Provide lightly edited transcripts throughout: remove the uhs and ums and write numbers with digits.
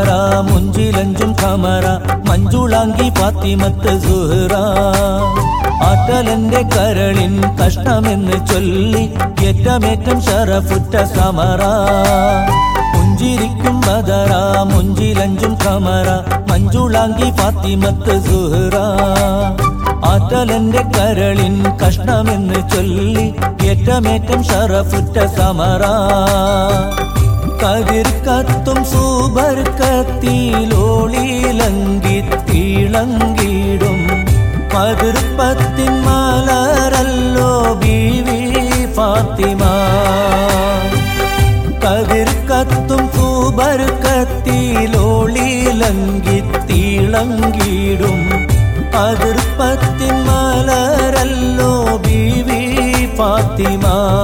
ബദറ മുഞ്ചിലഞ്ചും ഖമറ മഞ്ജുളാങ്കി ഫാത്തിമത്ത് സുഹ്റ ആറ്റലന്റെ കരളിൻ കഷ്ണമെന്ന് ചൊല്ലി ഏറ്റമേറ്റം ശറഫുറ്റ സമറ പുഞ്ചിരിക്കും ബദറ മുഞ്ചിലഞ്ചും ഖമറ മഞ്ജുളാങ്കി ഫാത്തിമത്ത് സുഹ്റ ആറ്റലന്റെ കരളിൻ കഷ്ണമെന്ന് ചൊല്ലി ഏറ്റമേറ്റം ശറഫുറ്റ സമറ കതിർ കത്തും സുബർക്കത്തിലോളിലങ്കിത്തിളങ്കിടും പതിർപ്പത്തിൻ മലരല്ലോ ബീവി ഫാത്തിമ കതിർ കത്തും സുബർക്കത്തിലോളിലങ്കിത്തിളങ്കിടും പതിർപ്പത്തിൻ മലരല്ലോ ബീവി ഫാത്തിമ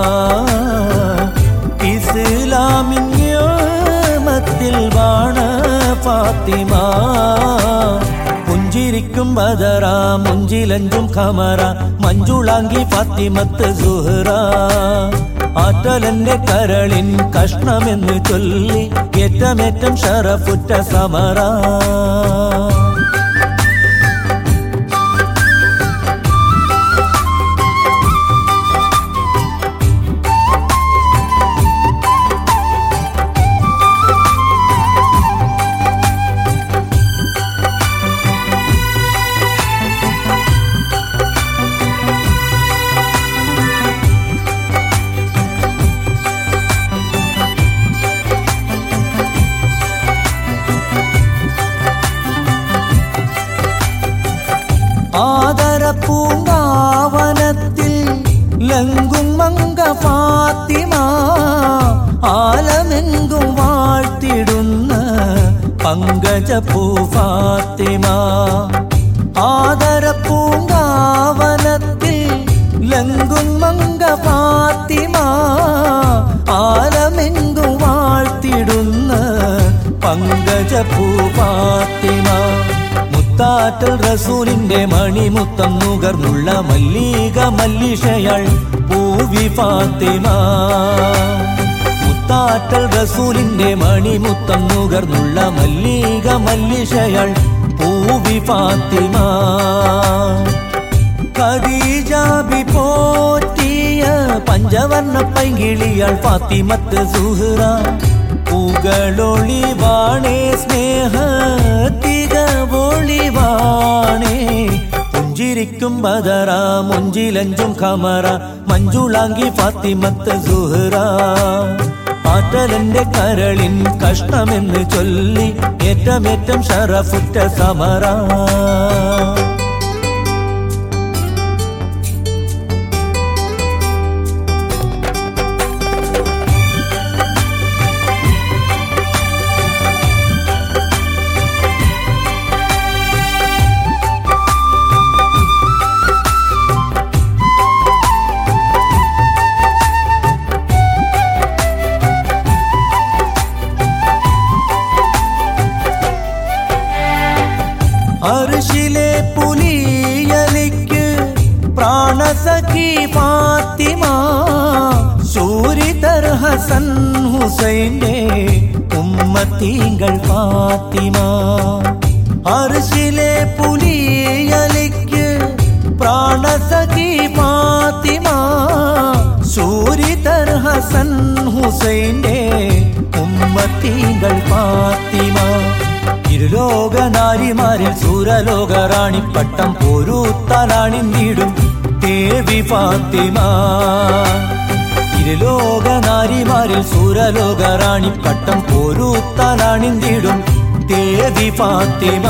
ഇസ്ലാമിൻ നിഅമത്തിൽ വാണ ഫാത്തിമ പുഞ്ചിരിക്കും ബദറ മുഞ്ചിലഞ്ചും ഖമറ മഞ്ജുളാങ്കി ഫാത്തിമത്ത് സുഹ്റ ആറ്റലന്റെ കരളിൻ കഷ്ണമെന്ന് ചൊല്ലി ഏറ്റമേറ്റം ശറഫുറ്റ സമറ ആദരപ്പൂങ്കാവനത്തിൽ ലങ്കും മങ്ക ഫാത്തിമ ആലമെങ്കും വാഴ്ത്തിടുന്ന പങ്കജപ്പൂ ഫാത്തിമ ആദരപ്പൂങ്കാവനത്തിൽ ലങ്കും മങ്ക ഫാത്തിമ ആലമെങ്കും വാഴ്ത്തിടുന്ന പങ്കജപ്പൂ ഫാത്തിമ മുത്താറ്റൽ റസൂലിന്റെ മണിമുത്തം നുകർന്നുള്ള മല്ലിക മല്ലിഷയാൾ പൂവി ഫാത്തിമ മുത്താറ്റൽ റസൂലിന്റെ മണിമുത്തം നുകർന്നുള്ള മല്ലിക മല്ലിഷയാൾ പൂവി ഫാത്തിമ ഖദീജ ബി പോറ്റിയ പഞ്ചവർണ്ണ പൈങ്കിളിയാൾ ഫാത്തിമത്ത് സുഹ്റ പൂകളൊളിവാണേ സ്നേഹത്തികവൊളിവാണേ പുഞ്ചിരിക്കും ബദറ മുഞ്ചിലഞ്ചും ഖമറ മഞ്ജുളാങ്കി ഫാത്തിമത്ത് സുഹ്റ ആറ്റലന്റെ കരളിൻ കഷ്ണമെന്ന് ചൊല്ലി ഏറ്റമേറ്റം ശറഫുറ്റ സമറ അർശിലെ പുലിയലിക്ക് പ്രാണസഖി ഫാത്തിമ സൂരിതർ ഹസൻ ഹുസൈന്റെ ഉമ്മത്തീങ്കൾ ഫാത്തിമ അർശിലെ പുലിയലിക്ക് പ്രാണസഖി ഫാത്തിമ സൂരിതർ ഹസൻ ഹുസൈന്റെ ഉമ്മത്തീങ്കൾ ഫാത്തിമ ഇരുലോക നാരിമാരിൽ സൂരലോക റാണിപ്പട്ടം പോരൂത്താലാണിന്തിടും ദേവി ഫാത്തിമ ഇരുലോക നാരിമാരിൽ സൂരലോക റാണിപ്പട്ടം പോരൂത്താലാണിന്തിടും ദേവി ഫാത്തിമ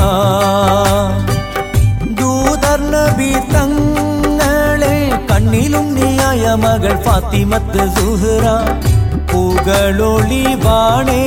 ദൂതർ നബി തങ്ങളെ കണ്ണിലുണ്ണിയായ മകൾ ഫാത്തിമത്ത് സുഹ്റ പൂകളൊളിവാണേ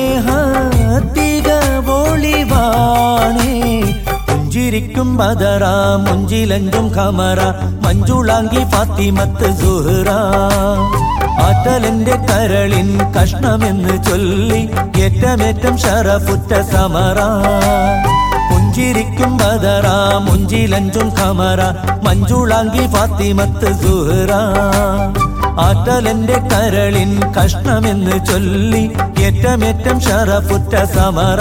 സ്നേഹത്തികവൊളിവാണേ പുഞ്ചിരിക്കും ബദറ മുഞ്ചിലഞ്ചും ഖമറ മഞ്ജുളാങ്കി ഫാത്തിമത്ത് സുഹ്റ ആറ്റലന്റെ കരളിൻ കഷ്ണമെന്ന് ചൊല്ലി ഏറ്റമേറ്റം ശറഫുറ്റ സമറ പുഞ്ചിരിക്കും ബദറ മുഞ്ചിലഞ്ചും ഖമറ മഞ്ജുളാങ്കി ഫാത്തിമത്ത് സുഹ്റ ആറ്റലെന്റെ കരളിൻ കഷ്ണമെന്ന് ചൊല്ലി ഏറ്റമേറ്റം ഷറഫുറ്റ സമറ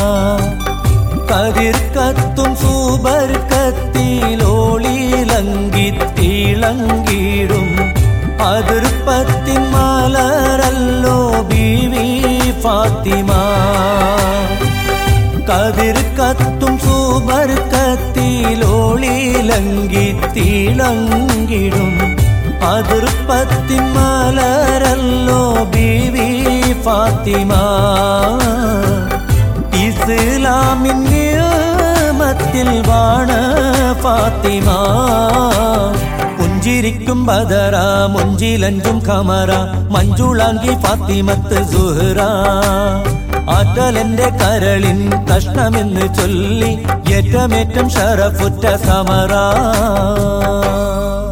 കതിർക്കത്തും സൂബർക്കത്തിലോളിലങ്കിത്തിളങ്കിടും അതിർപ്പത്തിൻ മലരല്ലോ ബീവി ഫാത്തിമ കതിർക്കത്തും സൂബർക്കത്തിലോളിലങ്കിത്തിളങ്കിടും അതിർപ്പത്തിൻ മലരല്ലോ ബീവി ഫാത്തിമ ഇസ്ലാമിൻ നിയമത്തിൽ വാണ ഫാത്തിമ പുഞ്ചിരിക്കും ബദറ മുഞ്ചിലഞ്ചും ഖമറ മഞ്ജുളാങ്കി ഫാത്തിമത്ത് സുഹ്റ ആറ്റലെന്റെ കരളിൻ കഷ്ണമെന്ന് ചൊല്ലി ഏറ്റമേറ്റം ഷറഫുറ്റ സമറ